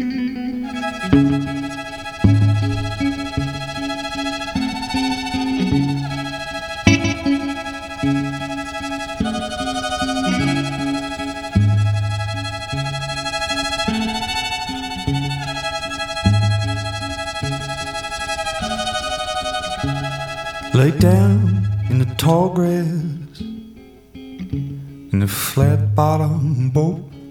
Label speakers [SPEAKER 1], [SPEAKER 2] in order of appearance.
[SPEAKER 1] Lay down in the tall grass in the flat bottom boat.